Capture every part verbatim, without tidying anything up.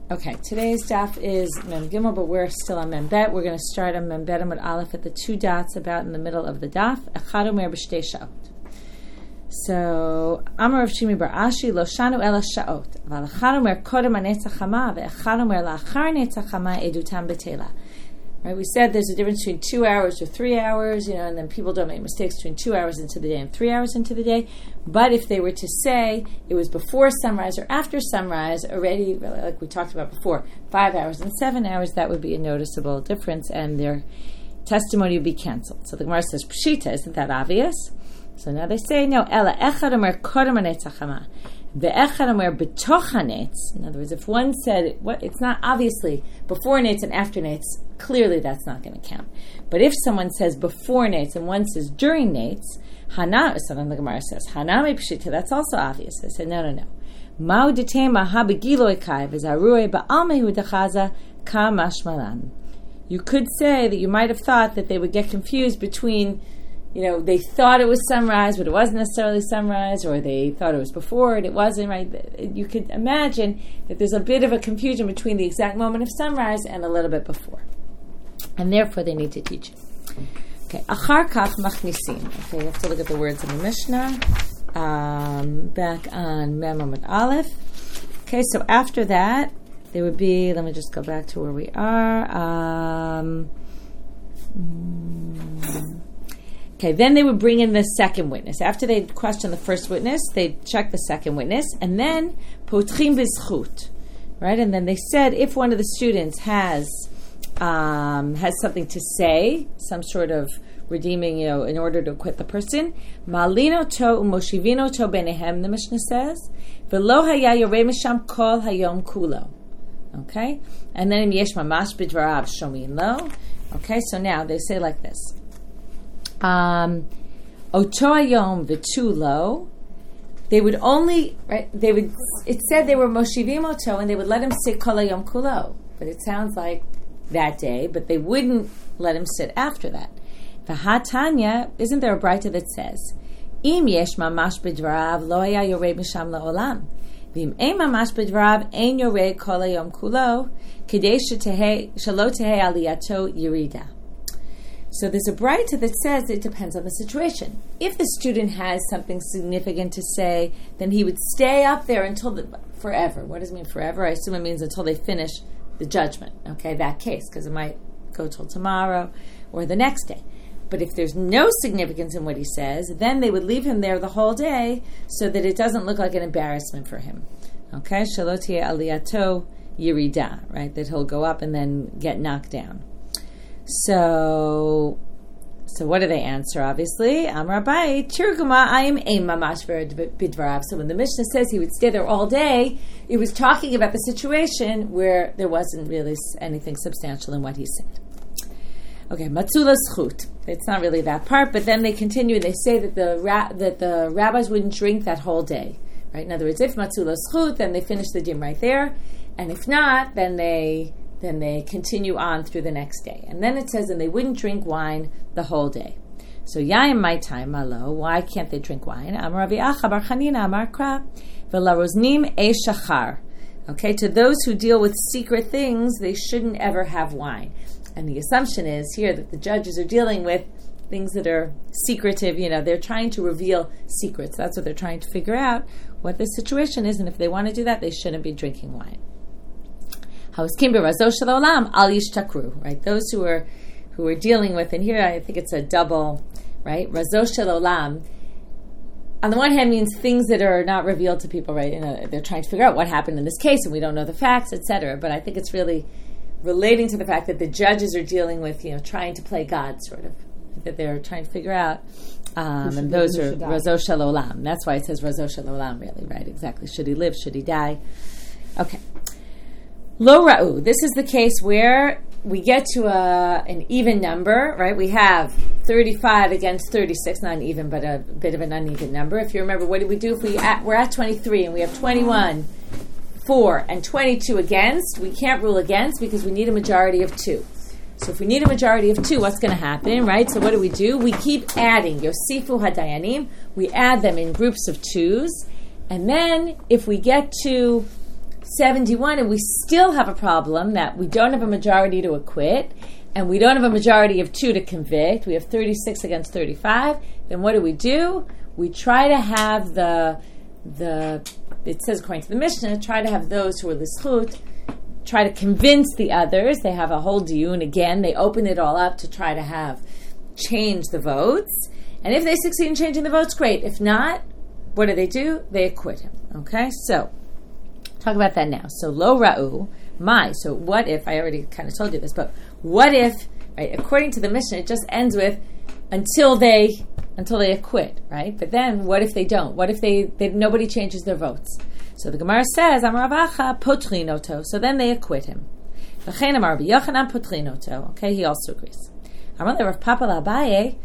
Okay, today's daf is Mem Gimel, but we're still on Mem Bet. We're going to start on Mem Bet Amud Aleph at the two dots about in the middle of the daf. Echad omer b'shtei shaot. So, Amar Rav Shimi bar Ashi, lo shanu ela shaot. Aval echad omer kodem hanetzach hama, ve'echad omer la'achar netzach hama edutam betela. Right, we said there's a difference between two hours or three hours, you know, and then people don't make mistakes between two hours into the day and three hours into the day. But if they were to say it was before sunrise or after sunrise, already, like we talked about before, five hours and seven hours, that would be a noticeable difference, and their testimony would be canceled. So the Gemara says, Pshita, isn't that obvious? So now they say, no, Ela echad omer kodem hanetzach hama. Ve'echad omer b'toch hanetz. In other words, if one said, what, it's not obviously before netz and after netz, clearly that's not going to count. But if someone says before netz and one says during netz, hana, so then the Gemara says, hana me pshita, that's also obvious. I said, no, no, no. Ma'u detema ha begiloi kai v'zarui ba'almehu dechaza ka mashmalan. You could say that you might have thought that they would get confused between, you know, they thought it was sunrise, but it wasn't necessarily sunrise, or they thought it was before and it wasn't, right? You could imagine that there's a bit of a confusion between the exact moment of sunrise and a little bit before. And therefore they need to teach it. Okay, achar kach machnisim. Okay, you have to look at the words in the Mishnah. Um, back on Mem Amud Aleph. Okay, so after that, there would be, let me just go back to where we are. Um... Mm, Okay, then they would bring in the second witness. After they'd question the first witness, they'd check the second witness, and then potchim b'zchut, right? And then they said if one of the students has um, has something to say, some sort of redeeming, you know, in order to acquit the person, malino to umoshivino to benehem, the Mishnah says, v'lo haya yorei misham kol hayom kulo. Okay, and then im yesh mamash b'dvarav shomin lo. Okay, so now they say like this. Um, Oto Ayom V'Tulo, they would only, right, they would, it said they were Moshivim Oto, and they would let him sit Kol Ayom Kulo, but it sounds like that day, but they wouldn't let him sit after that. V'Hatanya, isn't there a braita that says, Im yesh mamash b'dvarav lo haya yorei misham la'olam, v'im ein mamash b'dvarav ein yorei Kol Ayom Kulo, k'dei shelo tehei aliyato yirida. So there's a braita that says it depends on the situation. If the student has something significant to say, then he would stay up there until the, forever. What does it mean forever? I assume it means until they finish the judgment, okay, that case, because it might go till tomorrow or the next day. But if there's no significance in what he says, then they would leave him there the whole day so that it doesn't look like an embarrassment for him. Okay, Shelo tehei aliyato yirida, right, that he'll go up and then get knocked down. So, so what do they answer? Obviously, Amar Abaye, Tirguma ayim ein mamash bidvarav. So when the Mishnah says he would stay there all day, it was talking about the situation where there wasn't really anything substantial in what he said. Okay, matzula zchut. It's not really that part, but then they continue. They say that the ra- that the rabbis wouldn't drink that whole day. Right? In other words, if matzula zchut, then they finish the din right there, and if not, then they. Then they continue on through the next day. And then it says, and they wouldn't drink wine the whole day. So, Yayim my time, malo, why can't they drink wine? Amar Ravi Acha bar Chanina Amar Kra, v'laroznim e shachar. Okay, to those who deal with secret things, they shouldn't ever have wine. And the assumption is here that the judges are dealing with things that are secretive, you know, they're trying to reveal secrets. That's what they're trying to figure out, what the situation is, and if they want to do that, they shouldn't be drinking wine. Right? Those who are who are dealing with, and here I think it's a double, right? Razo shel olam. On the one hand, means things that are not revealed to people, right? You know, they're trying to figure out what happened in this case, and we don't know the facts, et cetera. But I think it's really relating to the fact that the judges are dealing with, you know, trying to play God, sort of, that they're trying to figure out. Um, and those are Razo shel olam. That's why it says Razo shel olam, really, right? Exactly. Should he live? Should he die? Okay. Lo ra'u. This is the case where we get to a, an even number, right? We have thirty-five against thirty-six, not even, but a bit of an uneven number. If you remember, what did we do if we at, we're at twenty-three and we have twenty-one, four, and twenty-two against? We can't rule against because we need a majority of two. So if we need a majority of two, what's going to happen, right? So what do we do? We keep adding. Yosifu hadayanim. We add them in groups of twos. And then if we get to seventy-one and we still have a problem that we don't have a majority to acquit and we don't have a majority of two to convict. We have thirty-six against thirty-five. Then what do we do? We try to have the, the it says according to the Mishnah, try to have those who are l'schut, try to convince the others. They have a whole diyun again. They open it all up to try to have change the votes. And if they succeed in changing the votes, great. If not, what do they do? They acquit him. Okay, so talk about that now. So lo ra'u, my. So what if, I already kind of told you this, but what if, right, according to the Mishnah, it just ends with until they until they acquit, right? But then what if they don't? What if they, they nobody changes their votes? So the Gemara says, Amar Rav Acha potrin oto. So then they acquit him. V'chein Amar Rabbi Yochanan potrin oto. Okay, he also agrees. Amar Rav Papa l'Abaye.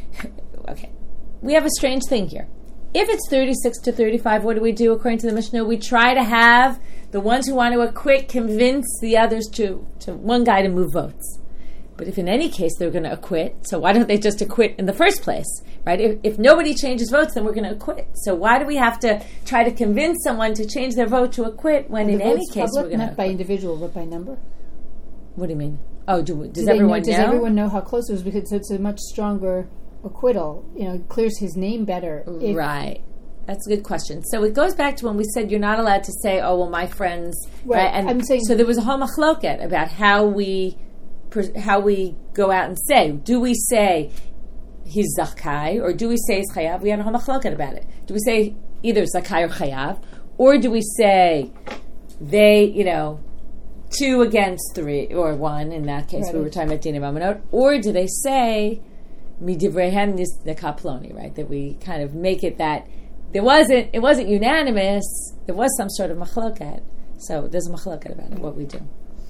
Okay, we have a strange thing here. If it's thirty-six to thirty-five, what do we do according to the Mishnah? We try to have the ones who want to acquit convince the others to, to one guy to move votes. But if in any case they're going to acquit, so why don't they just acquit in the first place, right? If, if nobody changes votes, then we're going to acquit. So why do we have to try to convince someone to change their vote to acquit when in any case public, we're going to not by individual, but by number? What do you mean? Oh, do, does do everyone know, know? Does everyone know how close it was? Because it's a much stronger acquittal. You know, it clears his name better. If, right. That's a good question. So it goes back to when we said you're not allowed to say, oh, well, my friends... Right. right? And I'm saying, so there was a whole machloket about how we how we go out and say. Do we say he's zakai, or do we say he's chayav? We had a whole machloket about it. Do we say either zakai or chayav? Or do we say they, you know, two against three, or one, in that case, right. We were talking about Dina Mamonot. Or do they say midivrehen nis nekaploni, right? That we kind of make it that there wasn't, it wasn't unanimous, there was some sort of machloket. So there's a machloket about it, what we do.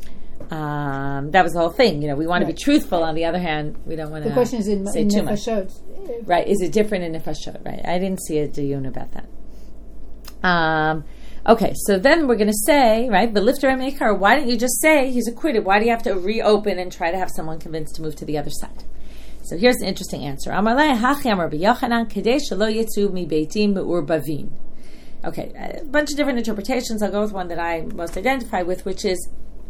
Um, that was the whole thing. You know, we want right. to be truthful. On the other hand, we don't want to. The question is in, say in too nefashot, much. Right? Is it different in nefashot? Right? I didn't see a diyun about that. Um, okay, so then we're going to say, right? But lifter emekar. Why don't you just say he's acquitted? Why do you have to reopen and try to have someone convinced to move to the other side? So here's an interesting answer. Amalei hachi amar b'Yochanan kedei shelo yetzu mi beitim be'urbavin. Okay, a bunch of different interpretations. I'll go with one that I most identify with, which is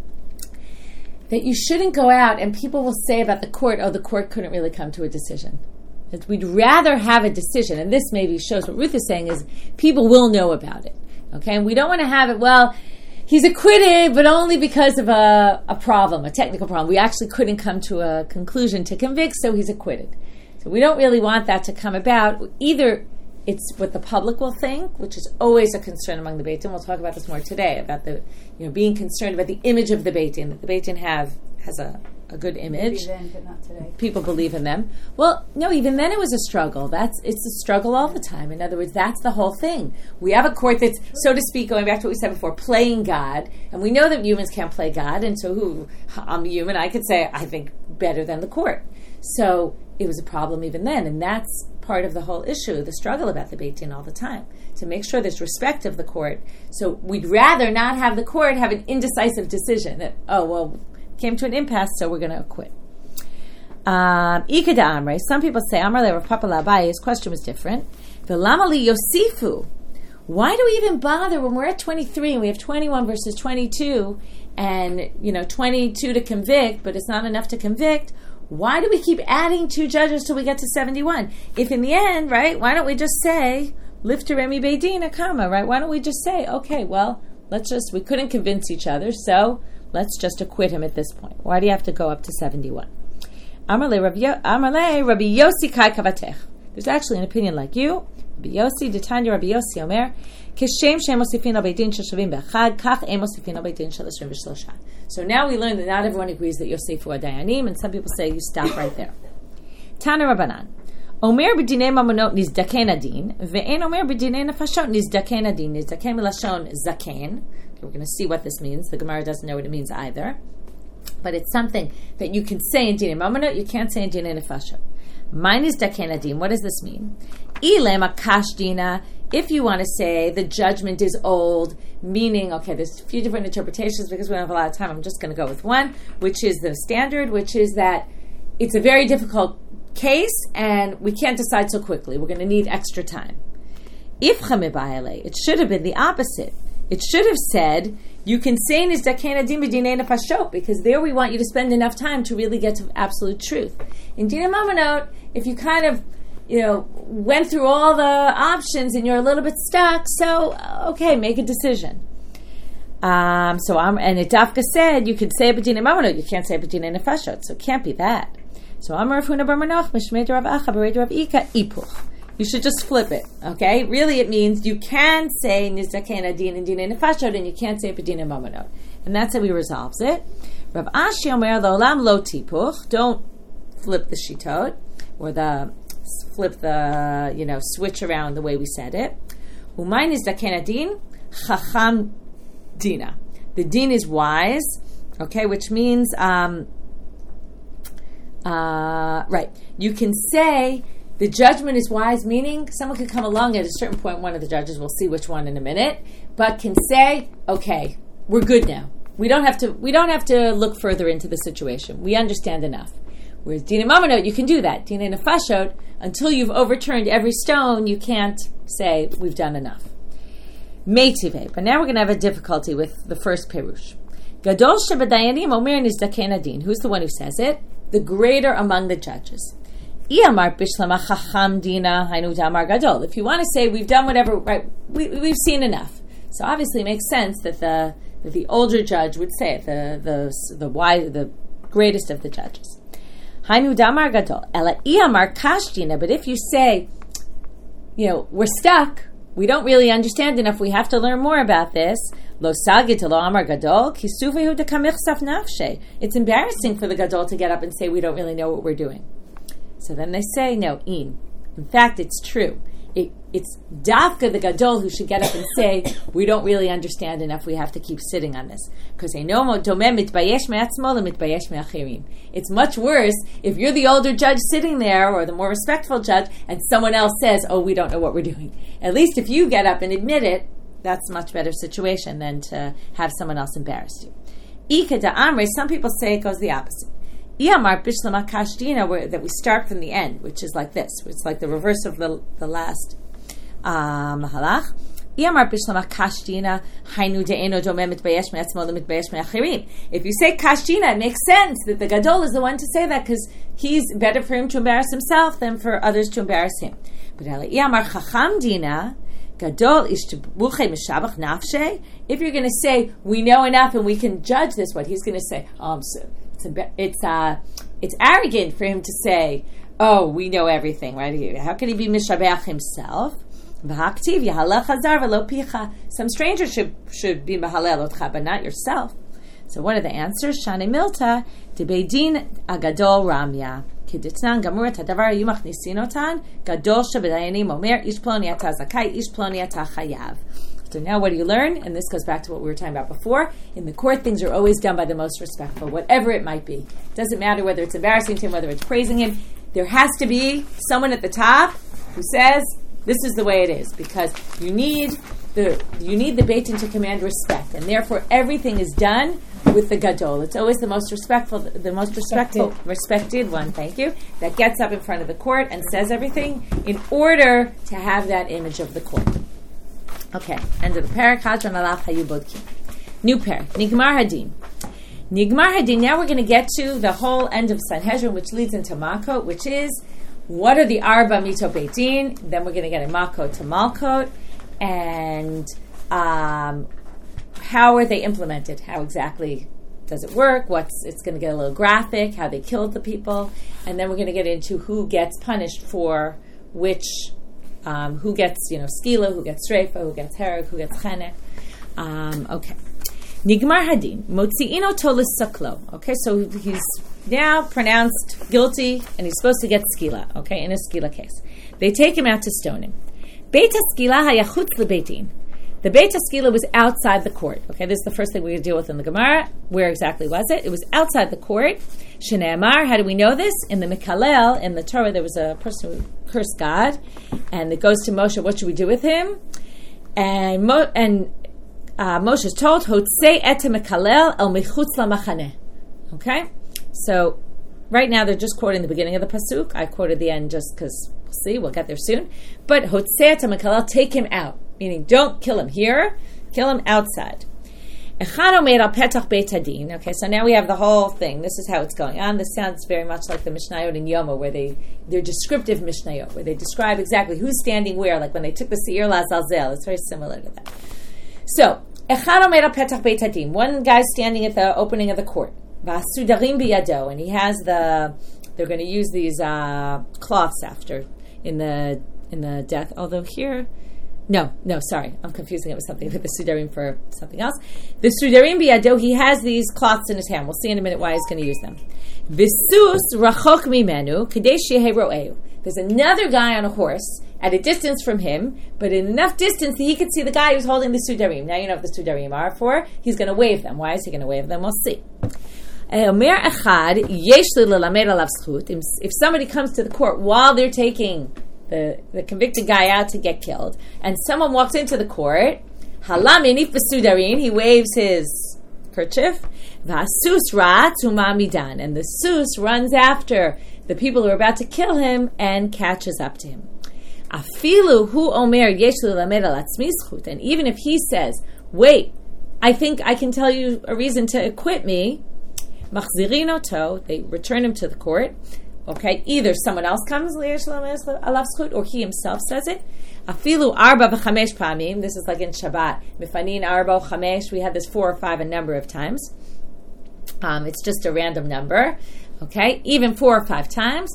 that you shouldn't go out and people will say about the court, oh, the court couldn't really come to a decision. That we'd rather have a decision, and this maybe shows what Ruth is saying, is people will know about it. Okay, and we don't want to have it, well, he's acquitted, but only because of a, a problem, a technical problem. We actually couldn't come to a conclusion to convict, so he's acquitted. So we don't really want that to come about. Either it's what the public will think, which is always a concern among the Beit Din. We'll talk about this more today, about the, you know, being concerned about the image of the Beit Din. That the Beit Din have has a, a good image. Maybe then, but not today. People believe in them. Well, no, even then it was a struggle. That's it's a struggle all the time. In other words, that's the whole thing. We have a court that's, so to speak, going back to what we said before, playing God, and we know that humans can't play God. And so, who I'm a human, I could say I think better than the court. So it was a problem even then, and that's part of the whole issue, the struggle about the Beit Din all the time, to make sure there's respect of the court. So we'd rather not have the court have an indecisive decision that, oh, well, came to an impasse, so we're going to acquit. Um, Ikeda Amre, some people say, Amar le Rav Papa l'Abaye, his question was different. V'lama li Yosifu, why do we even bother when we're at twenty-three and we have twenty-one versus twenty-two and, you know, twenty-two to convict, but it's not enough to convict? Why do we keep adding two judges till we get to seventy-one? If in the end, right, why don't we just say, Lifter Remi Beidin, a comma, right? Why don't we just say, okay, well, let's just, we couldn't convince each other, so let's just acquit him at this point. Why do you have to go up to seventy-one? Amarle Rabbi Yossi Kai Kavatech. There's actually an opinion like you. Rabbi Yossi, D'Tanya Rabbi Yossi Omer, Kishem Shem Osifin al Beidin Sheshavim Bechad, Kach Em Osifin al Beidin Shalashim V'Shlosha. So now we learn that not everyone agrees that Yosifu are Dayanim, and some people say you stop right there. Tana Rabbanan. Omer b'dinei mamonot nizdaken adin, ve'en omer b'dinei nefashot nizdaken adin. Nizdaken milashon zaken. Okay, we're going to see what this means. The Gemara doesn't know what it means either. But it's something that you can say in dinei mamonot, you can't say in dinei nefashot. Mine is daken adin. What does this mean? Ilem akash dina. If you want to say the judgment is old, meaning, okay, there's a few different interpretations because we don't have a lot of time. I'm just going to go with one, which is the standard, which is that it's a very difficult case and we can't decide so quickly. We're going to need extra time. If it should have been the opposite. It should have said, You can say Nizdaken Adin b'dinei nefashot, because there we want you to spend enough time to really get to absolute truth. In Dinei Mamonot, if you kind of, you know, went through all the options and you're a little bit stuck, so, okay, make a decision. Um, so, I'm, and it Dafka said, you could say b'dinei Mamonot, you can't say b'dinei nefashot, so it can't be that. So, Amar Rav Huna bar Manoach, Mishmei Rav Acha, Bered Rav Ika, Ipuch. You should just flip it, okay? Really, it means you can say Nizdaken Adin and Dinei Nefashot, and you can't say B'dinei Mamonot. And that's how he resolves it. Rav Ashi Omer L'olam Lo Tipuch. Don't flip the shitot, or the flip the, you know, switch around the way we said it. Umay Nizdaken Adin Chacham Dina. The din is wise, okay, which means, um, uh, right, you can say the judgment is wise, meaning someone could come along at a certain point, one of the judges, we'll see which one in a minute, but can say, okay, we're good now. We don't have to we don't have to look further into the situation. We understand enough. Whereas Dinei Mamonot, you can do that. Dinei Nefashot, until you've overturned every stone, you can't say, we've done enough. Meitive, but now we're going to have a difficulty with the first Perush. Gadol Shebadayanim Omer Nizdaken Adin. Who's the one who says it? The greater among the judges. If you want to say we've done whatever, right, we, we've seen enough. So obviously it makes sense that the that the older judge would say it, the the the wise, the greatest of the judges. Hainu damar gadol. Ela iamar kashdina. But if you say, you know, we're stuck, we don't really understand enough, we have to learn more about this. Lo sagit lo amar gadol kisufehu dekamichsaf nafshe. It's embarrassing for the gadol to get up and say we don't really know what we're doing. So then they say, no, in. In fact, it's true. It, it's Dafka the Gadol who should get up and say, we don't really understand enough, we have to keep sitting on this. Because it's much worse if you're the older judge sitting there, or the more respectful judge, and someone else says, oh, we don't know what we're doing. At least if you get up and admit it, that's a much better situation than to have someone else embarrass you. Ika da Amre, some people say it goes the opposite. Iyamar bishlama kashdina, where that we start from the end, which is like this. It's like the reverse of the the last uh, mahalach. Iyamar bishlama kashdina hainu de'eno domem mitbayesh me'atzmo lemitbayesh me'achirim. If you say kashdina, it makes sense that the gadol is the one to say that, because he's better for him to embarrass himself than for others to embarrass him. But iyamar chacham dina gadol ishtabuche mishabach nafshe. If you're going to say we know enough and we can judge this, what he's going to say, oh, I'm so. It's uh, it's arrogant for him to say, "Oh, we know everything." Right? How can he be mishabeach himself? Some stranger should should be mahalel otcha, but not yourself. So, what are the answers? Shani milta debeidin agadol ramya kiditnan gamurat hadavar yumach nisinotan gadol shebedayanim omer ish ploni ata zakai ish ploni ata chayav. So now what do you learn? And this goes back to what we were talking about before. In the court, things are always done by the most respectful, whatever it might be. It doesn't matter whether it's embarrassing to him, whether it's praising him. There has to be someone at the top who says, this is the way it is, because you need the you need the Beit Din to command respect, and therefore everything is done with the gadol. It's always the most respectful, the most respectful, respected one, thank you, that gets up in front of the court and says everything in order to have that image of the court. Okay, end of the parak. Hadran alaf hayu bodkin. New parak. Nigmar hadin. Nigmar hadin. Now we're going to get to the whole end of Sanhedrin, which leads into Makot, which is what are the arba mito Beit Din. Then we're going to get a Makot to Malkot, and um, how are they implemented? How exactly does it work? What's it's going to get a little graphic. How they killed the people, and then we're going to get into who gets punished for which. Um, who gets, you know, skila, who gets streifa, who gets hereg, who gets chenek. Um, okay. Nigmar hadin. Motzi'ino tolis saklo. Okay, so he's now pronounced guilty, and he's supposed to get skila, okay, in a skila case. They take him out to stone him. Beit skila hayachutz lebeit din. The Beit skila was outside the court. Okay, this is the first thing we're going to deal with in the Gemara. Where exactly was it? It was outside the court. Shneimar, how do we know this? In the Mikalel, in the Torah, there was a person who cursed God, and it goes to Moshe, what should we do with him? And Mo- and uh, Moshe is told, Hotzei et Mikalel el michutz lamachaneh. Okay? So, right now they're just quoting the beginning of the Pasuk. I quoted the end just because, we'll see, we'll get there soon. But Hotzei et Mikalel, take him out. Meaning, don't kill him here, kill him outside. Echad omer al petach beit hadin. Okay, so now we have the whole thing. This is how it's going on. This sounds very much like the Mishnayot in Yoma, where they, they're descriptive Mishnayot, where they describe exactly who's standing where, like when they took the Seir Lazalzel. It's very similar to that. So, Echad omer al petach beit hadin. One guy's standing at the opening of the court. V'asudarim biyado, and he has the, they're going to use these uh, cloths after, in the in the death, although here, no, no, sorry, I'm confusing it with something, with the Sudarim for something else. The Sudarim biyado, he has these cloths in his hand. We'll see in a minute why he's going to use them. Visus rachok mimenu, kadei shehei ro'eu. There's another guy on a horse at a distance from him, but in enough distance that he could see the guy who's holding the Sudarim. Now you know what the Sudarim are for. He's going to wave them. Why is he going to wave them? We'll see. If somebody comes to the court while they're taking the, the convicted guy out to get killed, and someone walks into the court, he waves his kerchief, and the sus runs after the people who are about to kill him and catches up to him. And even if he says, wait, I think I can tell you a reason to acquit me, they return him to the court. Okay, either someone else comes, or he himself says it. This is like in Shabbat. Mifanin arba chamesh. We had this four or five a number of times. Um, it's just a random number. Okay, even four or five times.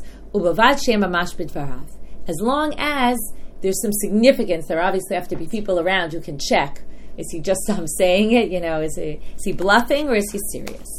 As long as there's some significance, there obviously have to be people around who can check. Is he just um, saying it? You know, is he is he bluffing or is he serious?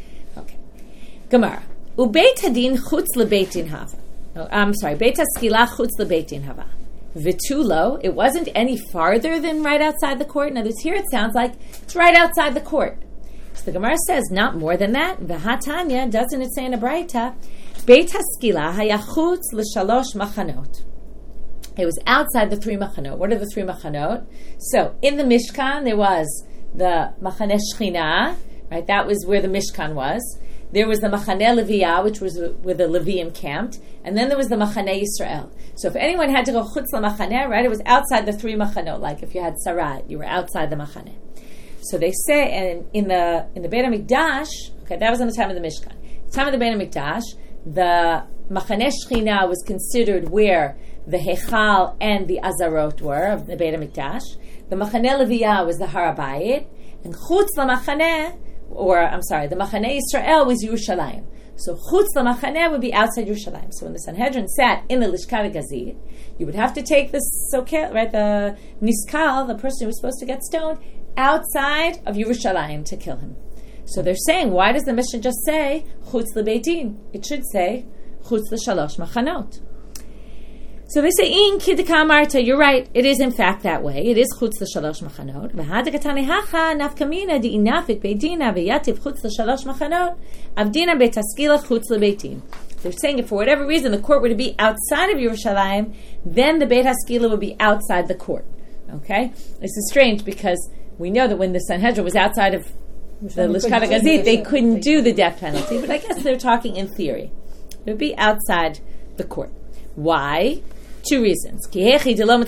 Gemara. Ubeit hadin chutz lebeitin hava. Oh, I'm sorry. Beit haskila chutz lebeitin hava. Vitulo. It wasn't any farther than right outside the court. In other words, here it sounds like it's right outside the court. So the Gemara says not more than that. V'hatanya, doesn't it say in a Braita? Beit haskila haya chutz l'shalosh machanot. It was outside the three machanot. What are the three machanot? So in the Mishkan there was the Machaneh Shechina. Right, that was where the Mishkan was. There was the Machaneh Leviyah, which was where the Levium camped, and then there was the Machaneh Yisrael. So if anyone had to go chutz la-machaneh, right, it was outside the three machanot. Like if you had Sarat, you were outside the Machaneh. So they say, and in the in the Beit HaMikdash, okay, that was in the time of the Mishkan. The time of the Beit HaMikdash, the Machaneh Shechina was considered where the Hechal and the Azarot were of the Beit HaMikdash. The Machaneh Leviyah was the Har HaBayit, and chutz la-machaneh, or I'm sorry, the Machaneh Yisrael was Yerushalayim. So chutz la-machaneh would be outside Yerushalayim. So when the Sanhedrin sat in the Lishkat Gazit, you would have to take the sokel, right, the niskal, the person who was supposed to get stoned, outside of Yerushalayim to kill him. So they're saying, why does the Mishnah just say chutz lebeitin? It should say chutz l'shalosh machanot. So they say, in kidika marta, you're right, it is in fact that way. It is chutz l'shalosh machanot. V'hadakatane hacha nafkamina di inafik beidina v'yativ chutz l'shalosh machanot avdina betaskila chutz lebeitin. They're saying if for whatever reason the court were to be outside of Yerushalayim, then the Beit HaSkila would be outside the court. Okay? This is strange because we know that when the Sanhedrin was outside of the Lishkat Gazit, they couldn't do the death penalty, but I guess they're talking in theory. It would be outside the court. Why? Two reasons. We don't want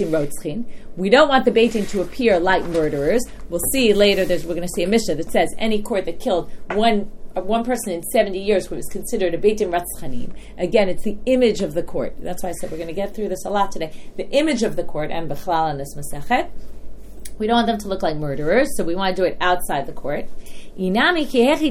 the Beitin to appear like murderers. We'll see later, there's, we're going to see a Mishnah that says any court that killed one uh, one person in seventy years was considered a Beitin Ratzchanim. Again, it's the image of the court. That's why I said we're going to get through this a lot today. The image of the court, and Bechlal in this Masechet. We don't want them to look like murderers, so we want to do it outside the court. We want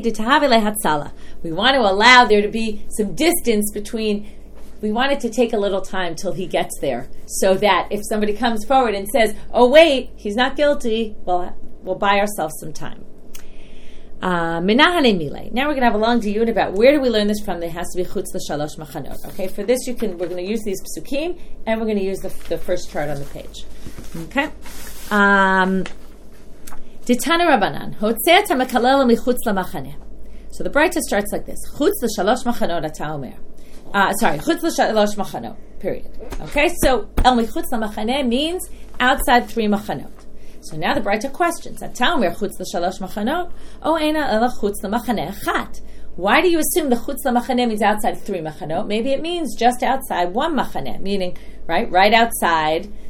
to allow there to be some distance between. We want it to take a little time till he gets there, so that if somebody comes forward and says, "Oh wait, he's not guilty," well, we'll buy ourselves some time. Uh, now we're going to have a long diyun about where do we learn this from. There has to be chutz l'shalosh machanot. Okay, for this you can. We're going to use these psukim, and we're going to use the, the first chart on the page. Okay. Um, Ditana Rabbanan Hotzeh Makalel michutz lamachaneh. So the Braita starts like this: chutz l'shalosh machanot ata omer. Uh, sorry, chutz l'shalosh machanot. Period. Okay, so el michutz lamachaneh means outside three machanot. So now the Braita questions: ata omer chutz l'shalosh machanot, o ena ela chutz lamachaneh chat. Why do you assume the chutz lamachaneh means outside three machanot? Maybe it means just outside one machaneh, meaning right, right outside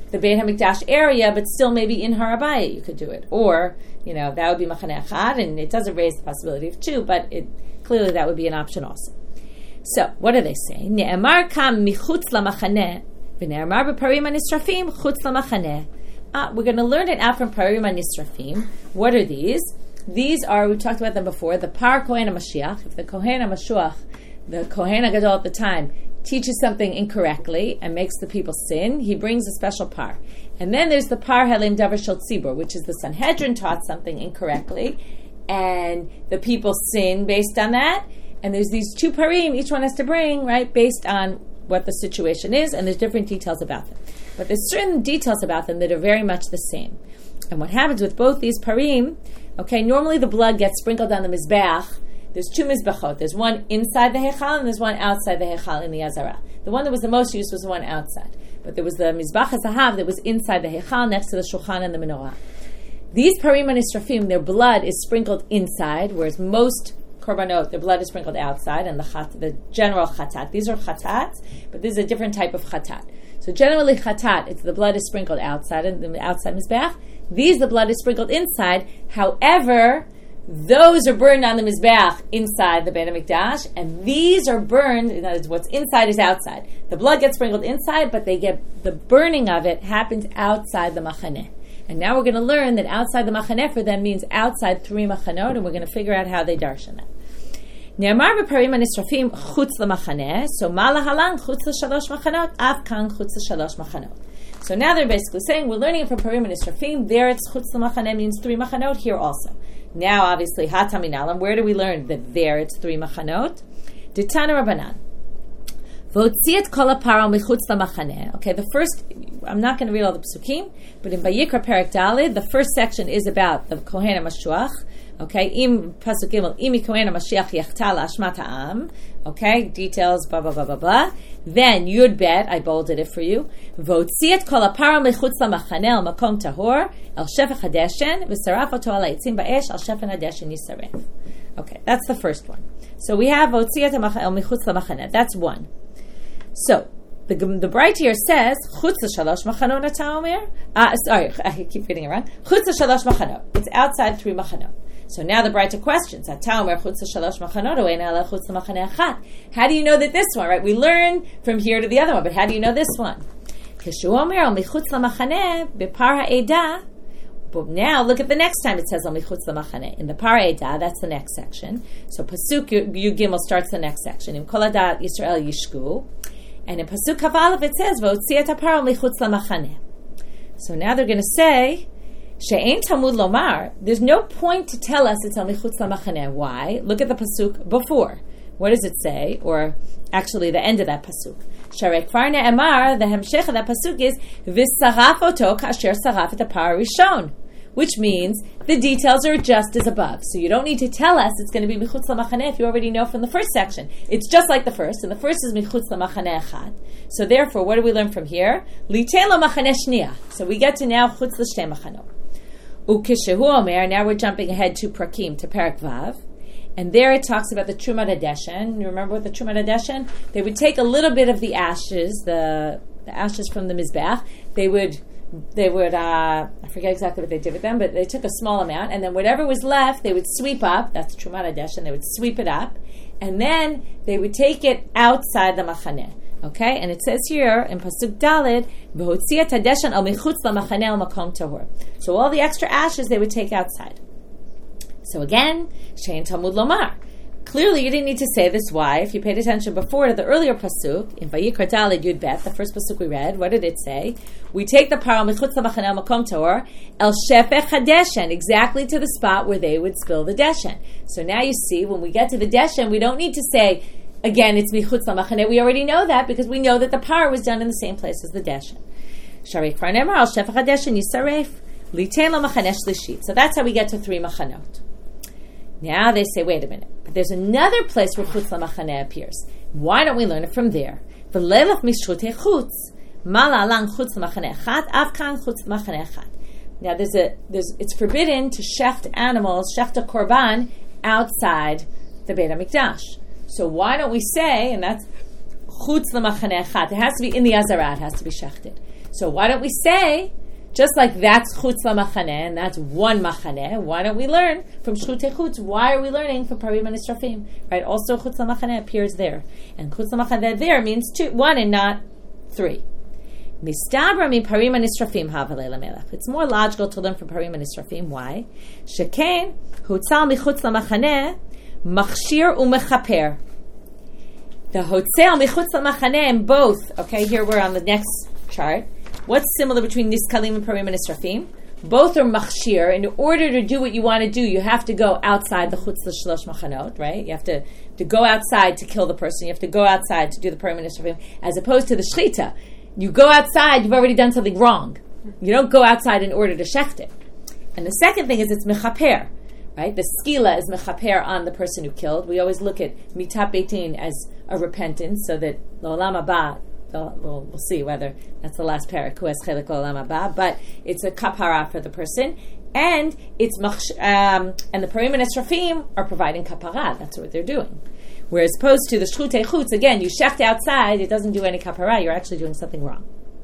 the Beit HaMikdash area, but still maybe in Har HaBayit you could do it. Or, you know, that would be Machaneh Echad, and it doesn't raise the possibility of two, but it clearly that would be an option also. So, what are they saying? Ne'emar kam michutz lamachaneh, v'ne'emar b'parim hanisrafim chutz lamachaneh. Ah, we're going to learn it out from parim hanisrafim. What are these? These are, we've talked about them before, the Par Kohen HaMashiach. If the Kohen HaMashiach, the Kohen HaGadol at the time, teaches something incorrectly and makes the people sin, he brings a special par. And then there's the Par Halim Davar Shel Tzibur, which is the Sanhedrin taught something incorrectly, and the people sin based on that. And there's these two parim, each one has to bring, right, based on what the situation is, and there's different details about them. But there's certain details about them that are very much the same. And what happens with both these parim, okay, normally the blood gets sprinkled on the Mizbeach. There's two Mizbechot. There's one inside the Heichal and there's one outside the Heichal in the Azara. The one that was the most used was the one outside. But there was the Mizbach HaZahav that was inside the Heichal next to the Shulchan and the Menorah. These parim and Nisrafim, their blood is sprinkled inside, whereas most korbanot, their blood is sprinkled outside, and the chat, the general chatat. These are chatat, but this is a different type of chatat. So generally chatat, it's the blood is sprinkled outside, and the outside Mizbeach. These, the blood is sprinkled inside. However, those are burned on the Mizbeach inside the Beit HaMikdash, and these are burned, in other words, what's inside is outside. The blood gets sprinkled inside, but they get the burning of it happens outside the Machaneh. And now we're going to learn that outside the Machaneh for them means outside three Machanot, and we're going to figure out how they darshan that. Ne'amar b'parim hanisrafim chutz l'machaneh, so ma lahalan chutz l'shalosh machanot, av kan chutz l'shalosh machanot. So now they're basically saying, we're learning it from parim hanisrafim, there it's chutz l'machaneh means three machanot, here also. Now obviously, hataminalam, where do we learn that there it's three machanot? Ditana Rabbanan. V'otziet kol ha'paro michutz l'machaneh. Okay, the first, I'm not going to read all the psukim, but in Vayikra Perek Daled, the first section is about the Kohen HaMashiach. Okay, im pasuk gimel imi Kohen HaMashiach yachta la'ashmat ha'am. Okay, details, blah blah blah blah blah. Then Yud Bet, I bolded it for you. V'otziet kol ha'paro michutz l'machaneh el makom tahor el shefech hadeshen v'saraf oto al ha'etzim ba'esh el shefech hadeshen yisaref. Okay, that's the first one. So we have v'otziet el michutz l'machaneh. That's one. So the the Bright here says chutz l'shalosh machanot ata omer. Ah, sorry, I keep getting it wrong. Chutz l'shalosh machanot. It's outside three machanot. So now the Brighter questions. How do you know that this one, right? We learn from here to the other one, but how do you know this one? But now look at the next time it says in the Par Eidah, that's the next section. So Pasuk Yud Gimel starts the next section. In Kol Hadat Yisrael Yishku. And in Pasuk Kav Aleph it says V'otziet ha'paro michutz lamachaneh. So now they're going to say She'ein Talmud Lomar. There's no point to tell us it's al michutz lamachaneh. Why? Look at the pasuk before. What does it say? Or actually, the end of that pasuk. Sharei kvar ne'emar. The hemshech of that pasuk is v'saraf oto kasher saraf et ha'par rishon, which means the details are just as above. So you don't need to tell us it's going to be michutz lamachaneh if you already know from the first section. It's just like the first, and the first is michutz lamachaneh echad. So therefore, what do we learn from here? Litein lamachaneh shniya. So we get to now chutz l'shtei machanot. Ukishehu omer, now we're jumping ahead to Prakim, to Perek Vav. And there it talks about the Trumat HaDeshen. You remember what the Trumat HaDeshen? They would take a little bit of the ashes, the, the ashes from the Mizbeach. They would, they would uh, I forget exactly what they did with them, but they took a small amount, and then whatever was left, they would sweep up. That's Trumat HaDeshen. They would sweep it up. And then they would take it outside the Machaneh. Okay, and it says here in Pasuk Daled, "V'hotziat hadeshen al michutz lamachaneh al makom tahor." So all the extra ashes they would take outside. So again, she'ein Talmud Lomar. Clearly, you didn't need to say this. Why? If you paid attention before to the earlier pasuk in Vayikra Daled Yud Bet, the first pasuk we read, what did it say? We take the paro michutz lamachaneh al makom tahor el shefech hadeshen, exactly to the spot where they would spill the deshen. So now you see, when we get to the deshen, we don't need to say, again, it's michutz lamachaneh. We already know that because we know that the par was done in the same place as the deshen. Sharei kvar ne'emar al shefech hadeshen yisaref litein lamachaneh shlishit. So that's how we get to three machanot. Now they say, wait a minute, but there's another place where chutz lamachaneh appears. Why don't we learn it from there? V'leilach mishutei chutz mala alang chutz lamachaneh echad avkan chutz lamachaneh echad. Now there's a there's it's forbidden to shecht animals, shecht a korban outside the Beit HaMikdash. So why don't we say, and that's chutz lamachaneh echad, it has to be in the Azara, it has to be shechted. So why don't we say, just like that's chutz lamachaneh, and that's one machaneh, why don't we learn from shchutei chutz? Why are we learning from parim hanisrafim? Right? Also, chutz lamachaneh appears there. And chutz lamachaneh there means two, one and not three. Mistabra mi parim hanisrafim havalei lamelech. It's more logical to learn from parim hanisrafim. Why? Shekain hutzal michutz lamachaneh machshir umechaper. The hotzel michutz lamachaneh in both. Okay, here we're on the next chart. What's similar between niskalim and parim and nisrafim? Both are machshir. In order to do what you want to do, you have to go outside the chutz l'shlosh machanot, right? You have to, to go outside to kill the person. You have to go outside to do the parim and nisrafim, as opposed to the shchita. You go outside, you've already done something wrong. You don't go outside in order to shecht it. And the second thing is it's mechaper, right? The skila is mechaper on the person who killed. We always look at mitat beitin as a repentance, so that l'olam haba, We'll, we'll see whether that's the last parak, hu es chelik l'olam haba, but it's a kapara for the person, and it's um, and the parim and esrafim are providing kapara. That's what they're doing. Whereas opposed to the shchutei chutz, again, you shecht outside, it doesn't do any kapara. You're actually doing something wrong.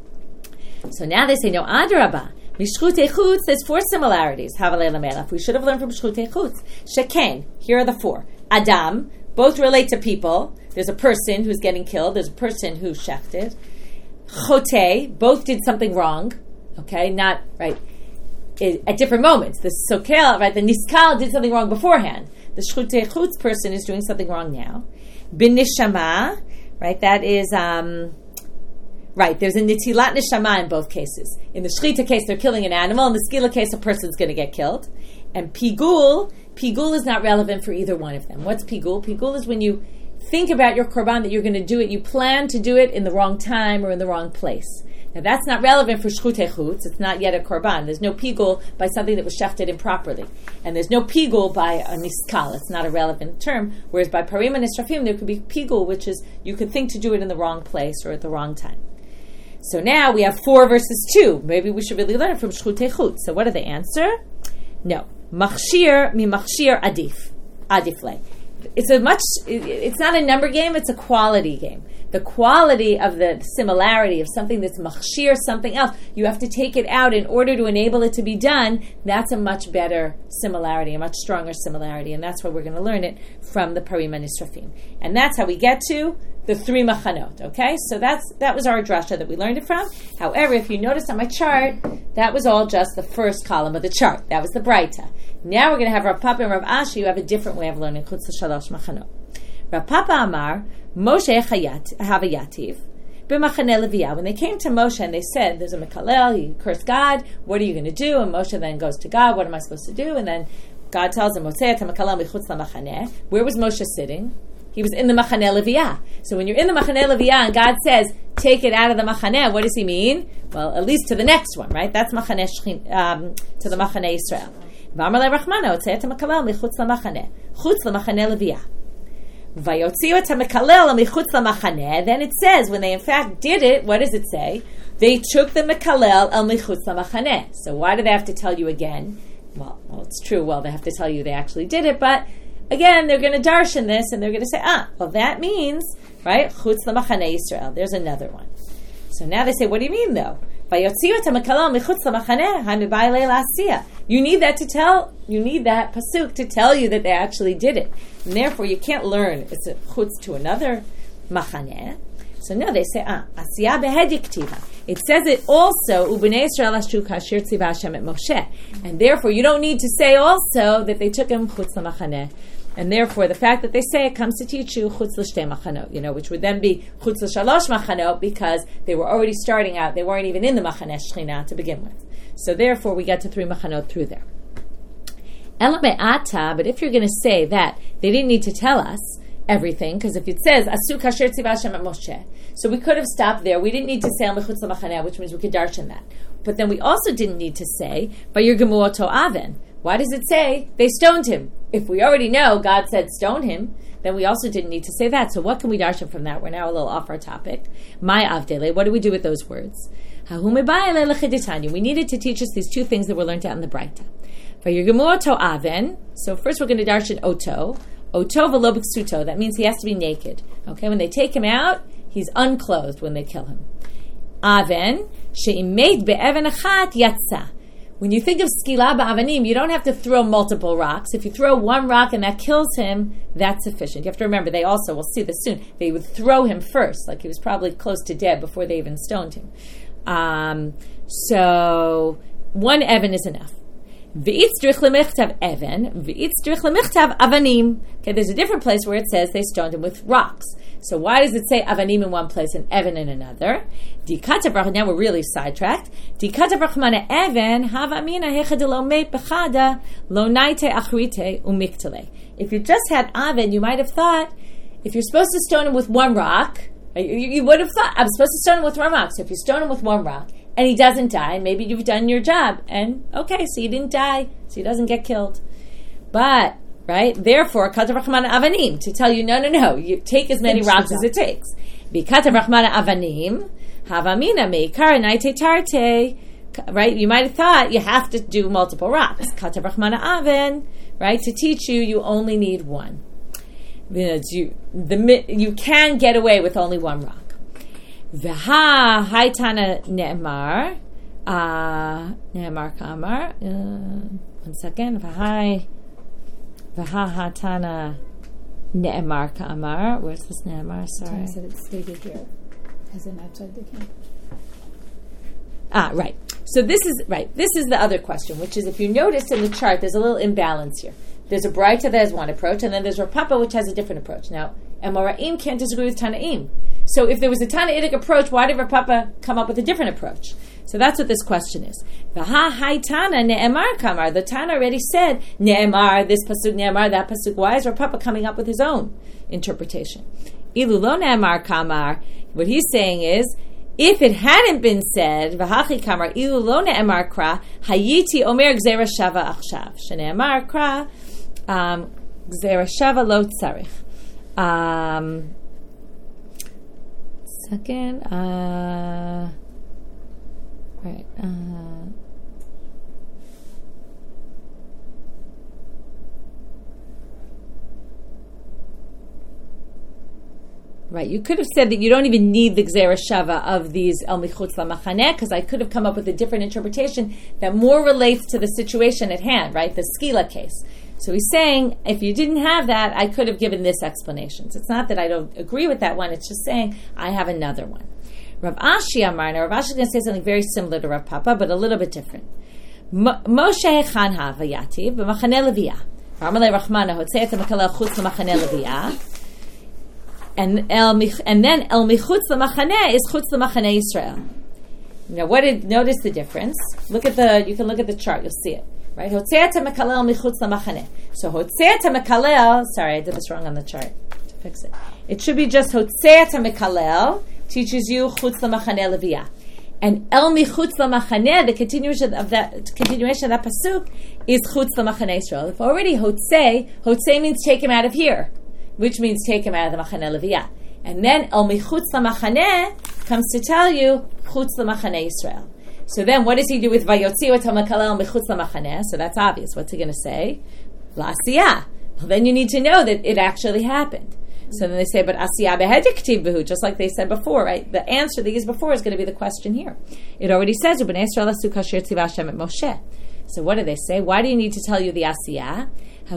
So now they say no adrabah. Mishchutei chutz, there's four similarities. Havalei lamelech. We should have learned from shchutei chutz. Shekain. Here are the four. Adam. Both relate to people. There's a person who's getting killed. There's a person who's shechted. Chotei, both did something wrong. Okay, not, right, at different moments. The sokel, right, the niskal did something wrong beforehand. The shchutei chutz person is doing something wrong now. Bin neshama, right, that is, um, right, there's a nitilat neshama in both cases. In the shchita case, they're killing an animal. In the skila case, a person's going to get killed. And pigul, pigul is not relevant for either one of them. What's pigul? Pigul is when you think about your korban that you're going to do it, you plan to do it in the wrong time or in the wrong place. Now that's not relevant for shchutei chutz. It's not yet a korban. There's no pigul by something that was shechted improperly. And there's no pigul by a niskal. It's not a relevant term. Whereas by parim and nisrafim, there could be pigul, which is you could think to do it in the wrong place or at the wrong time. So now we have four versus two. Maybe we should really learn from shchutei chutz. So what are the answer? No. Machshir mi machshir adif. Adifle. It's a much, it's not a number game, it's a quality game. The quality of the similarity of something that's machshir, something else, you have to take it out in order to enable it to be done. That's a much better similarity, a much stronger similarity, and that's why we're going to learn it from the parim and nisrafim. And that's how we get to the three machanot, okay? So that's that was our drasha that we learned it from. However, if you notice on my chart, that was all just the first column of the chart. That was the Braita. Now we're going to have Rav Papa and Rav Ashi, who have a different way of learning chutz l'shalosh machanot. Rav Papa Amar, Moshe Havayativ, b'machaneh Leviyah. When they came to Moshe and they said, there's a Mekalel, he cursed God, what are you going to do? And Moshe then goes to God, what am I supposed to do? And then God tells him, Motzei et Mekalel michutz lamachaneh. Where was Moshe sitting? He was in the Machaneh Leviyah. So when you're in the Machaneh Leviyah and God says, take it out of the Machaneh, what does he mean? Well, at least to the next one, right? That's Machaneh Shechin, um, to the Machaneh Yisrael. V'amar le Rachmana, otzei et HaMekalel michutz lamachaneh. Chutz lamachaneh Leviyah. Vayotziu et HaMekalel michutz lamachaneh. Then it says, when they in fact did it, what does it say? They took the Mekalel el michutz lamachaneh. So why do they have to tell you again? Well, well, it's true. Well, they have to tell you they actually did it, but again, they're going to darshan this, and they're going to say, ah, well, that means, right, chutz lamachaneh Yisrael. There's another one. So now they say, what do you mean, though? You need that to tell, you need that pasuk to tell you that they actually did it. And therefore, you can't learn it's a chutz to another machaneh. So no, they say, ah, asiyah behediktiva. It says it also, ubnei Yisrael ashu kasher tziva Hashem et Moshe. And therefore, you don't need to say also that they took him chutz lamachaneh. And therefore, the fact that they say it comes to teach you chutz l'shtei machanot, you know, which would then be chutz l'shalosh machanot, because they were already starting out, they weren't even in the machaneh shechina to begin with. So therefore, we get to three machanot through there. Ela me'ata, but if you're going to say that they didn't need to tell us everything, because if it says asu kasher tziva Hashem et Moshe, so we could have stopped there. We didn't need to say al mechutz lamachaneh, which means we could darshan that. But then we also didn't need to say vayirgemu oto aven. Why does it say they stoned him? If we already know God said stone him, then we also didn't need to say that. So what can we darshan from that? We're now a little off our topic. My avdele, what do we do with those words? We needed to teach us these two things that were learned out in the Braita. So first we're going to darshan oto. Oto v'lo b'ksuto. That means he has to be naked. Okay, when they take him out, he's unclothed when they kill him. Aven, she'im meit be'even achat yatsa. When you think of skila ba'avanim, you don't have to throw multiple rocks. If you throw one rock and that kills him, that's sufficient. You have to remember, they also, we'll see this soon, they would throw him first, like he was probably close to dead before they even stoned him. Um, so, one evan is enough. V'itzrich lemichtav evan, v'itzrich lemichtav avanim. Okay, there's a different place where it says they stoned him with rocks. So why does it say avanim in one place and evan in another? Now we're really sidetracked. If you just had aven, you might have thought, if you're supposed to stone him with one rock, you, you would have thought, I'm supposed to stone him with one rock. So if you stone him with one rock, and he doesn't die, maybe you've done your job. And okay, so he didn't die, so he doesn't get killed. But, right, therefore, Katav Rachmana Avanim, to tell you, no, no, no, you take as many rocks as it takes. B'Katav Rachmana Avanim, Havamina Meikar Naite Tarte, right, you might have thought you have to do multiple rocks. Katav Rachmana Aven, right, to teach you, you only need one. You, the, you can get away with only one rock. V'ha haitana ne'emar, ne'emar kamar, one second, v'ha v'ha hatana ne'emar kamar, where's this ne'emar, sorry. It said it's stated here, as in outside the camp. Ah, right. So this is, right, this is the other question, which is if you notice in the chart, there's a little imbalance here. There's a Braita that has one approach, and then there's Rav Papa, which has a different approach. Now, Amoraim can't disagree with Tanaim. So if there was a Tanaitic approach, why did Rav Papa come up with a different approach? So that's what this question is. V'ha haitana ne'emar kamar. The Tana already said, ne'emar, this pasuk, ne'emar, that pasuk. Why is Rav Papa coming up with his own interpretation? Ilu lo ne'emar kamar. What he's saying is, if it hadn't been said, v'hachi kamar, ilu lo ne'emar kra, hayiti omer gzera shava achshav. Shene'emar kra, gzera shava lo tzarich. Um... Second, uh, right, uh, right. You could have said that you don't even need the Gzera Shava of these El Michutz LaMachaneh, because I could have come up with a different interpretation that more relates to the situation at hand, right? The Skila case. So he's saying, if you didn't have that, I could have given this explanation. So it's not that I don't agree with that one, it's just saying, I have another one. Rav Ashi Amar, now Rav Ashi is going to say something very similar to Rav Papa, but a little bit different. Moshe Hechan Havayativ, b'machaneh Leviyah. Ramalei Rachmana, Hotzeet HaMakalel Chutz l'machaneh Leviyah. And and then El Michutz l'machaneh is Chutz l'machaneh Yisrael. Now, what did, notice the difference. Look at the, you can look at the chart, you'll see it. Right? Hotzeat HaMekalel Michutz LaMachaneh. So Hotzeat HaMekalel, sorry, I did this wrong on the chart. To fix it. It should be just Hotzeat HaMekalel teaches you Chutz LaMachaneh Leviyah. And El Michutz LaMachaneh, the continuation of that continuation of that pasuk, is Chutz LaMachaneh Yisrael. If already Hotzei, Hotzei means take him out of here, which means take him out of the Machaneh Leviyah. And then El Michutz LaMachaneh comes to tell you Chutz LaMachaneh Yisrael. So then, what does he do with Vayotziu et HaMakalel Mechutz LaMachaneh? So that's obvious. What's he going to say? L'asiyah. Well, then you need to know that it actually happened. So then they say, but asiyah behedek ktiv behu, just like they said before, right? The answer they used before is going to be the question here. It already says, B'nai Yisrael asu kasher tziva Hashem et Moshe. So what do they say? Why do you need to tell you the asiyah? There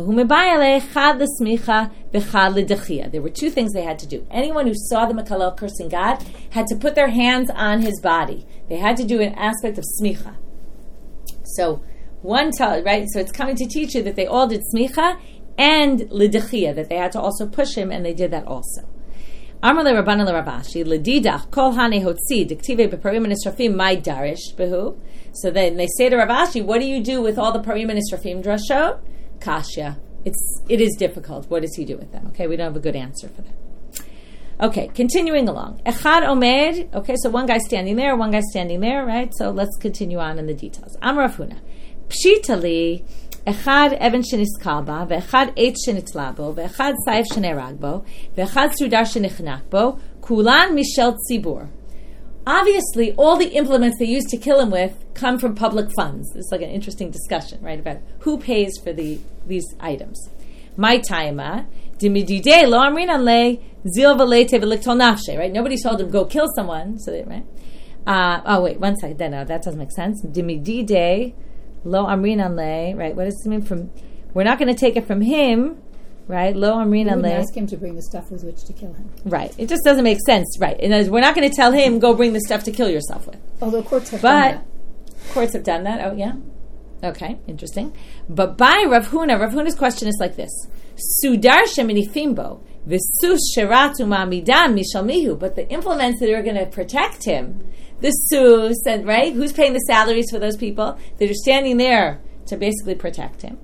were two things they had to do. Anyone who saw the Makalel cursing God had to put their hands on his body. They had to do an aspect of smicha. So one tell right. So it's coming to teach you that they all did smicha and lidechia, that they had to also push him, and they did that also. Amar le Rabbanan le Ravashi ledidach kol hane hotzi diktive beparim and israfim my darish behu. So then they say to Ravashi, what do you do with all the parim and israfim drashot? Kasha. It's it is difficult. What does he do with them? Okay, we don't have a good answer for that. Okay, continuing along. Echad omed. Okay, so one guy standing there, one guy standing there, right? So let's continue on in the details. Amar Rav Huna. Pshitali echad even sheniskal ba, ve'echad eitz shenitzla bo, ve'echad saif shenerag bo, ve'echad sudar shenichnak bo, kulan mishel tzibur. Obviously, all the implements they used to kill him with come from public funds. It's like an interesting discussion, right, about who pays for the these items. My taima, dimidide lo amrinan le zil v'leite v'liktol nafshe, right? Nobody told him go kill someone, so they, right? Uh, oh, wait, one second. No, that doesn't make sense. Dimidide, lo amrin anle, right? What does it mean from... We're not going to take it from him, right? Lo amrin anle. We wouldn't ask him to bring the stuff with which to kill him. Right. It just doesn't make sense, right? In other words, we're not going to tell him, go bring the stuff to kill yourself with. Although courts have but, done that. Courts have done that? Oh, yeah? Okay, interesting. But by Rav Huna, Rav Huna's question is like this. Sudar sheminifimbo, v'sus sheratu ma'amidam mishalmihu. But the implements that are going to protect him, the sus, and right? Who's paying the salaries for those people? That are standing there to basically protect him.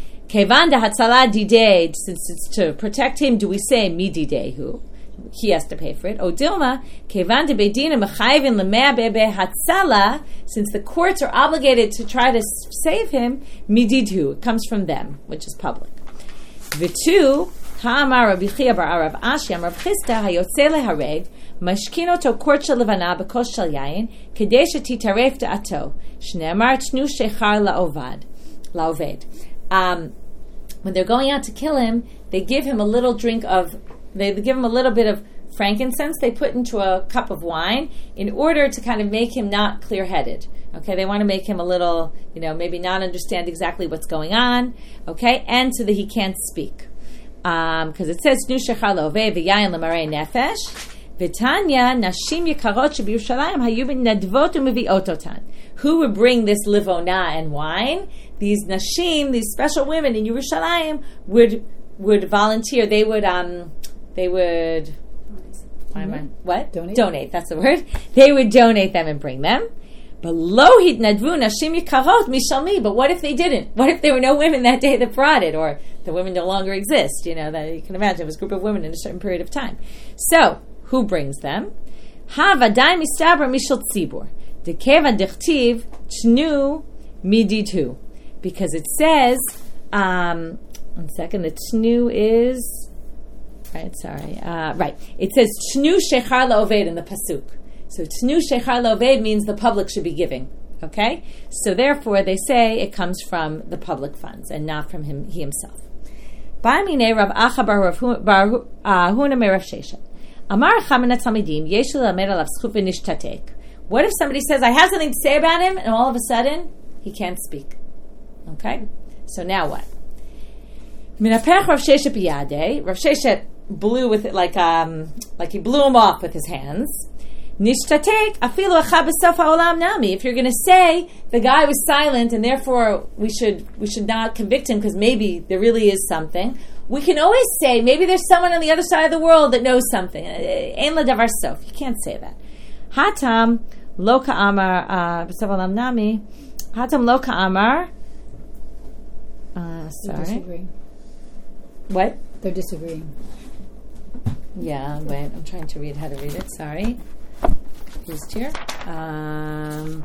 Kevan hatzala didei, since it's to protect him, do we say mididehu? He has to pay for it. O Dilma, kevan de bedina mechayvin lemea bebe hatzala, since the courts are obligated to try to save him, mididhu, it comes from them, which is public. The two, ha'amar Rabbi Chia bar Arav Ashi, Amar Chisda, hayotze lehareg, mashkino to court shel levana b'kos shel yayin, kedei shetitaref da'ato, shneamar tnu shechar la'ovad, la'oved. Um, when they're going out to kill him, they give him a little drink of, they give him a little bit of frankincense they put into a cup of wine in order to kind of make him not clear-headed. Okay, they want to make him a little, you know, maybe not understand exactly what's going on, okay, and so that he can't speak. Because um, it says, Nu shechar la'oved v'yayin l'marei nefesh, V'tanya nashim yekarot sheb'Yerushalayim hayu nadvot u'mevi'ot otan. Who would bring this livona and wine? These nashim, these special women in Yerushalayim, would would volunteer. They would um, they would Donate. what? Donate. Donate. That's the word. They would donate them and bring them. But lo hitnadvu nashim yekarot mishalmi. But what if they didn't? What if there were no women that day that brought it, or the women no longer exist? You know, that you can imagine it was a group of women in a certain period of time. So. Who brings them? Ha vaday mistabra mishal tzibur. Dekeva dechtiv tnu miditu. Because it says, um, one second, the tnu is, right, sorry, uh, right. It says tnu shechar la'oved in the pasuk. So tnu shechar la'oved means the public should be giving. Okay? So therefore they say it comes from the public funds and not from him he himself. Ba'amine Rav Acha bar Huna merav Sheshet. Amar Chaminat Tamidim, Yesh Lamed Alav Zchut V'Nishtatek. What if somebody says, I have something to say about him, and all of a sudden, he can't speak? Okay? So now what? Minapech Rav Sheshet biyadei. Rav Sheshet blew with it like um like he blew him off with his hands. Nishtatek afilu acha b'sof ha'olam nami. If you're going to say the guy was silent and therefore we should we should not convict him because maybe there really is something, we can always say maybe there's someone on the other side of the world that knows something. Ein ladavar sof. You can't say that. Hatam lo ka'amar b'sof ha'olam nami. Hatam lo ka'amar. Uh, sorry. They're disagreeing. What? They're disagreeing. Yeah, wait. I'm trying to read how to read it. Sorry. Used here. Um,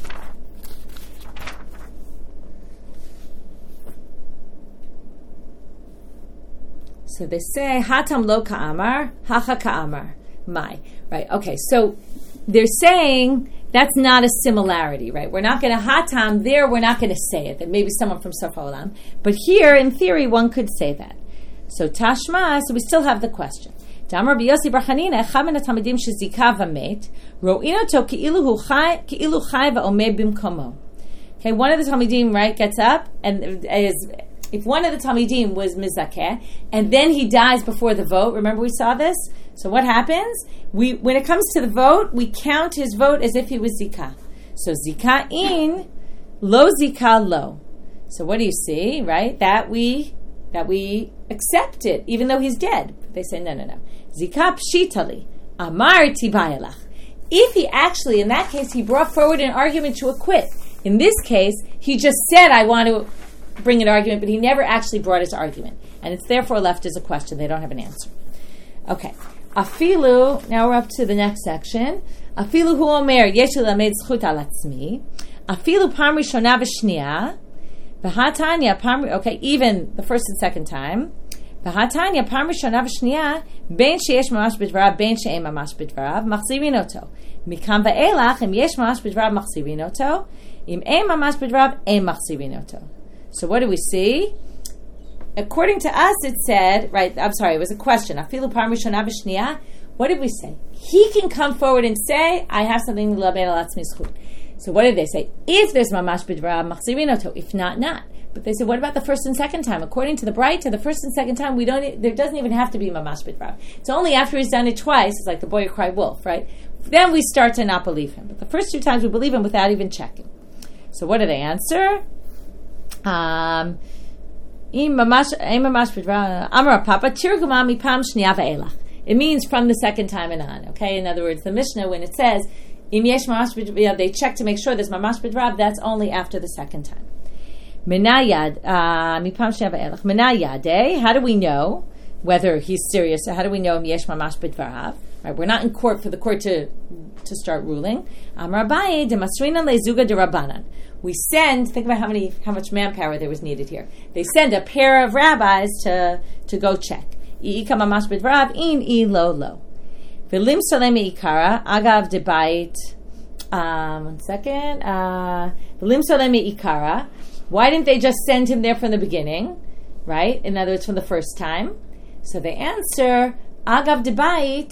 so they say Hatam lo ka'amar, hacha ka'amar. My. Right. Okay. So they're saying that's not a similarity, right? We're not going to hatam there. We're not going to say it. That maybe someone from Sof HaOlam. But here, in theory, one could say that. So Tashma. So we still have the question. Damar b'Yossi bar Chanina, echad min hatamidim shezika v'met, ro'in oto ki'ilu hu chai, ki'ilu chai v'omed bimkomo. Okay, one of the Talmidim, right, gets up, and is, if one of the Talmidim was mizakeh, and then he dies before the vote, remember we saw this? So what happens? We, when it comes to the vote, we count his vote as if he was zikah. So zikah in, lo zikah lo. So what do you see, right? That we, that we accept it, even though he's dead. They say, no, no, no. Zikah pshitali, amar tibayalach. If he actually, in that case, he brought forward an argument to acquit. In this case, he just said, I want to bring an argument, but he never actually brought his argument. And it's therefore left as a question. They don't have an answer. Okay. Afilu, now we're up to the next section. Afilu hu omer, yesh lamed zchut al atzmi. Afilu pam rishona v'shniya. V'hatanya pam, okay, even the first and second time. V'hatanya pam rishona v'shniya, ben sheyesh mamash b'dvarav, ben she'en mamash b'dvarav, machzirin oto. Mikam va'elach, im yesh mamash b'dvarav, machzirin oto. Im ein mamash b'dvarav, ein machzirin oto. So what do we see? According to us, it said, right, I'm sorry, it was a question. Afilu pam rishona v'shniya. What did we say? He can come forward and say, I have something lamed alatzmi zchut. So what did they say? If there's mamash b'dvarav, machzirin oto. If not, not. But they said, what about the first and second time? According to the Braita, the first and second time, we don't. There doesn't even have to be mamash b'dvarav. It's only after he's done it twice. It's like the boy who cried wolf, right? Then we start to not believe him. But the first two times we believe him without even checking. So what do they answer? Um, it means from the second time and on. Okay, in other words, the Mishnah, when it says they check to make sure there's mamash b'dvarav, that's only after the second time. Menayad, menayade. How do we know whether he's serious? How do we know yesh mamash b'dvarav? Right, we're not in court for the court to to start ruling. Amar Abaye de masrina lezuga de rabbanan. We send. Think about how many how much manpower there was needed here. They send a pair of rabbis to to go check. I'ika mamash b'dvarav in I lo lo. V'lim salemi ikara agav de bait. Um, one second. V'lim salemi ikara. Why didn't they just send him there from the beginning, right? In other words, from the first time. So they answer, Agav debait,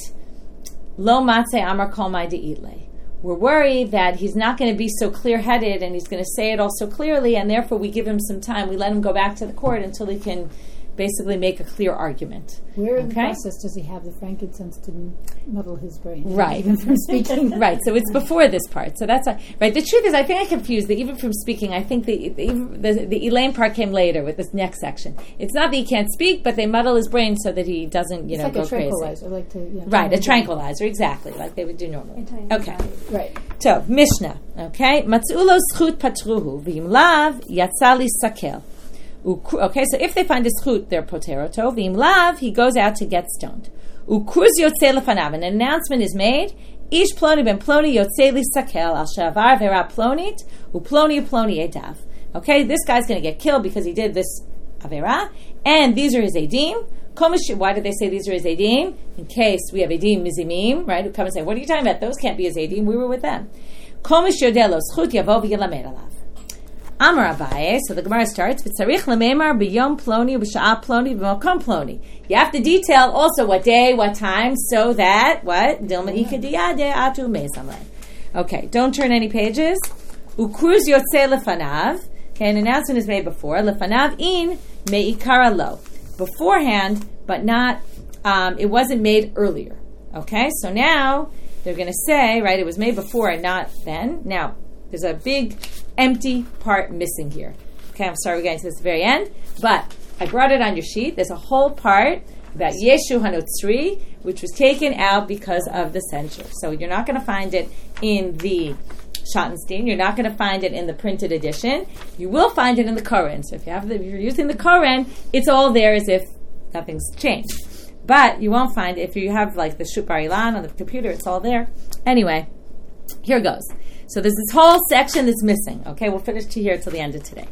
lo matze amar kol mai de'itle. We're worried that he's not going to be so clear-headed and he's going to say it all so clearly, and therefore we give him some time. We let him go back to the court until he can basically make a clear argument. Where in okay? the process does he have the frankincense to muddle his brain? Right. Even from speaking. Right. So it's before this part. So that's a, right. The truth is, I think I confused that even from speaking, I think the the, the, the Elaine part came later with this next section. It's not that he can't speak, but they muddle his brain so that he doesn't, you it's know, like go a tranquilizer, crazy. Like to, you know, right. A tranquilizer, exactly, like they would do normally. Okay. Right. So, Mishnah, okay? Matzulo zchut patruhu, v'im lav yatzali sakel. Okay, so if they find a zchut, they're poteroto. V'im lav, he goes out to get stoned. Ukruz yotzei lefanav, an announcement is made. Ish ploni ben ploni yotzei li sakel al shavar vera plonit uploni uploni edav. Okay, this guy's going to get killed because he did this avera, and these are his edim. Why did they say these are his edim? In case we have edim mizimim, right, who come and say, what are you talking about? Those can't be his edim. We were with them. Komish yodelo zchut yavo v'yelamed alav. Amar Abaye, so the Gemara starts, V'tzarich l'meimar b'yom ploni b'sha'a ploni b'mokom ploni. You have to detail also what day, what time, so that, what? Dilma ika diyade atu me'esamlei. Okay, don't turn any pages. Ukruz yotzei lefanav. Okay, an announcement is made before. Lefanav in me'ikara lo. Beforehand, but not, um, it wasn't made earlier. Okay, so now they're going to say, right, it was made before and not then. Now, there's a big empty part missing here. Okay, I'm sorry we're getting to this very end, but I brought it on your sheet. There's a whole part about Yeshu Hanotzri, which was taken out because of the censure. So you're not going to find it in the Schottenstein. You're not going to find it in the printed edition. You will find it in the Koren. So if you have the, if you're using the Koren, it's all there as if nothing's changed. But you won't find it if you have like the Shut Bar Ilan on the computer. It's all there. Anyway, here goes. So there's this whole section that's missing. Okay, we'll finish to here till the end of today.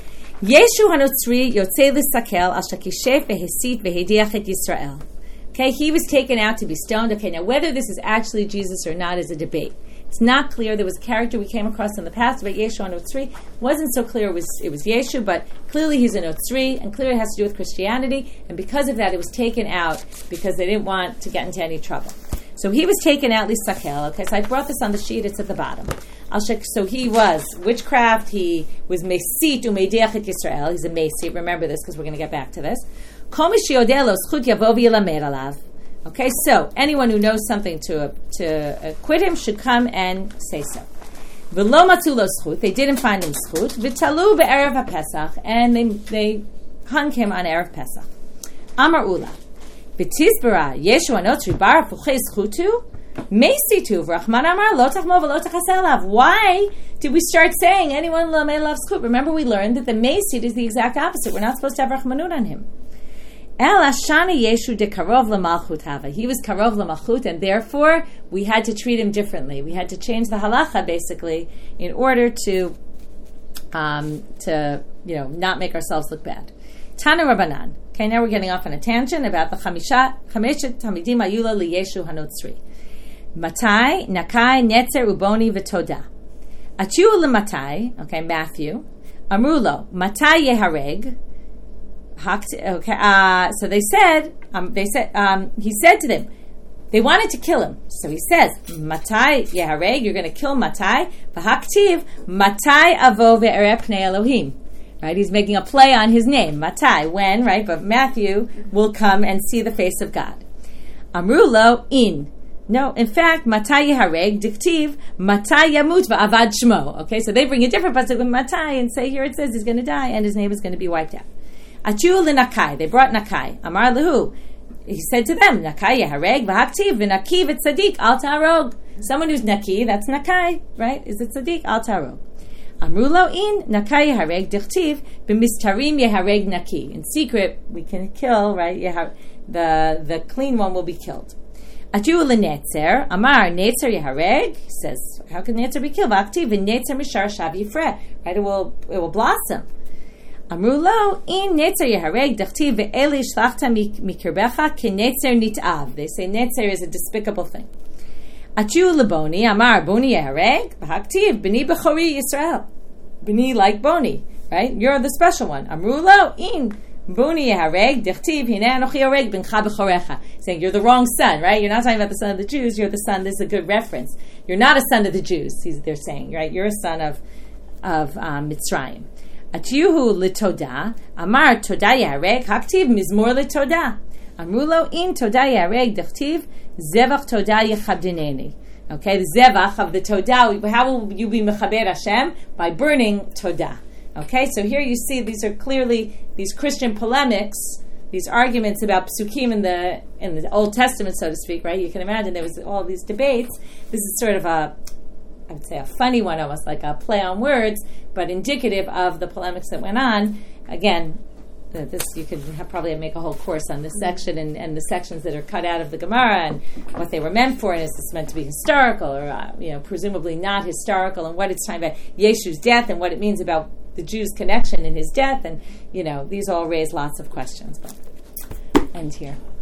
Yeshu Hanotzri yotzei l'sakel al shakishef vehesit vehediach et Yisrael. Okay, he was taken out to be stoned. Okay, now whether this is actually Jesus or not is a debate. It's not clear. There was a character we came across in the past about Yeshu Hanotzri. Wasn't so clear it was it was Yeshu, but clearly he's a Notzri, and clearly it has to do with Christianity. And because of that, it was taken out because they didn't want to get into any trouble. So he was taken out, Lisakel. Okay, so I brought this on the sheet. It's at the bottom. I'll check. So he was witchcraft. He was Mesit u'Meidiach et Yisrael. He's a Mesit. Remember this because we're going to get back to this. Kol mi she'yodeh lo zchut yavo v'yelamed alav. Okay, so anyone who knows something to to acquit him should come and say so. V'lo matzu lo zchut. They didn't find him zchut. V'talu be'erev haPesach, and they they hung him on erev Pesach. Amar Ula. B'tizbara Yeshu Hanotzri bar fuchei zchutu meisitu v'rachman amar lo tachmo v'lo tachaseh alav. Why did we start saying anyone lo mei lav zchut? Remember, we learned that the meisit is the exact opposite. We're not supposed to have rachmanut on him. El ashani Yeshu de karov l'malchut hava. He was karov l'malchut, and therefore we had to treat him differently. We had to change the halacha basically in order to, um, to you know, not make ourselves look bad. Tana Rabbanan. Okay, now we're getting off on a tangent about the chamisha chameshet tamidim ayula liyeshu hanotzri. Matai nakai netzer uboni v'toda. Achu l'matai. Okay, Matthew. Amrulo matai yehareg. Okay, uh, so they said, um, they said, um, he said to them, They wanted to kill him. So he says, Matai Yehareg, you're going to kill Matai. V'haktiv, Matai avo ve'ereh pnei Elohim. Right, he's making a play on his name, Matai, when, right, but Matthew will come and see the face of God. Amrulo, in. No, in fact, Matai Yehareg, diktiv, Matai Yamut va'avad shmo. Okay, so they bring a different pasuk with Matai and say, here it says he's going to die and his name is going to be wiped out. Achu l'nakai, they brought Nakai. Amar lehu, he said to them, Nakai Yehareg, v'haktiv, v'naki v'tzadik, al ta'arog. Someone who's Naki, that's Nakai, right? Is it Tzadik? Al ta'arog. Amrulo in Nakai Yehareg, dichtiv, b'mistarim Yehareg Naki. In secret, we can kill, right? Yehar, the, the clean one will be killed. Achu l'netzer, Amar, netzer Yehareg, he says, how can netzer be killed? V'haktiv, v'netzer mishar shav yifreh. Right? It will, it will blossom. Amrulo in netzer Yehareg dachtiv ve'eli shlachta mikirbecha kenetzer nit'av. They say netzer is a despicable thing. Achu leboni amar boni Yehareg v'haktiv b'ni bechori Yisrael. B'ni like boni, right? You're the special one. Amrulo in boni Yehareg dachtiv hinei anochi Yehareg b'ncha bechorecha. Saying you're the wrong son, right? You're not talking about the son of the Jews. You're the son. This is a good reference. You're not a son of the Jews. They're saying, right? You're a son of of um, Mitzrayim. Atiuhu litoda, amar toda Yehareg, haktiv mizmor litoda. Amrulo in toda Yehareg, dechtiv zevach toda yechabdineni. Okay, the zevach of the toda, how will you be mechaber Hashem? By burning toda. Okay, so here you see these are clearly these Christian polemics, these arguments about psukim in the in the Old Testament, so to speak, right? You can imagine there was all these debates. This is sort of a I would say a funny one, almost like a play on words, but indicative of the polemics that went on. Again, this you could have probably make a whole course on this section and, and the sections that are cut out of the Gemara and what they were meant for, and is this meant to be historical or uh, you know presumably not historical, and what it's talking about Yeshu's death and what it means about the Jews' connection in his death, and you know these all raise lots of questions. But end here.